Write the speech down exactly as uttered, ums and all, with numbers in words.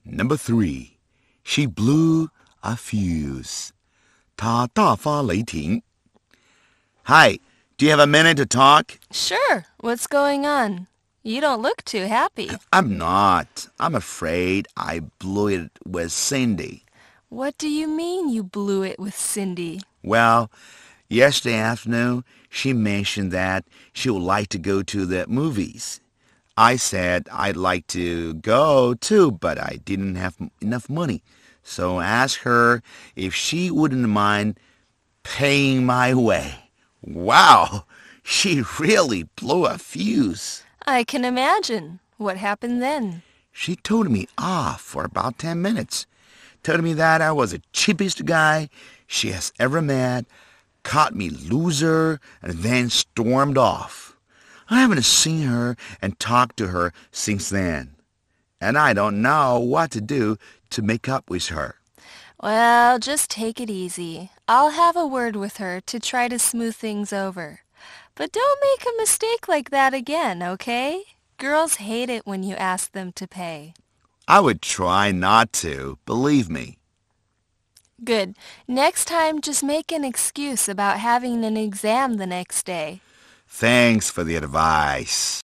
Number three, she blew a fuse. 她大发雷霆. Hi, do you have a minute to talk? Sure. What's going on? You don't look too happy. I'm not. I'm afraid I blew it with Cindy. What do you mean you blew it with Cindy? Well, yesterday afternoon, she mentioned that she would like to go to the movies. I said I'd like to go too, but I didn't have enough money. So I asked her if she wouldn't mind paying my way. Wow, she really blew a fuse. I can imagine. What happened then? She told me off for about ten minutes. Told me that I was the cheapest guy she has ever met, caught me loser, and then stormed off. I haven't seen her and talked to her since then, and I don't know what to do to make up with her. Well, just take it easy. I'll have a word with her to try to smooth things over. But don't make a mistake like that again, okay? Girls hate it when you ask them to pay. I would try not to, believe me. Good. Next time, just make an excuse about having an exam the next day. Thanks for the advice.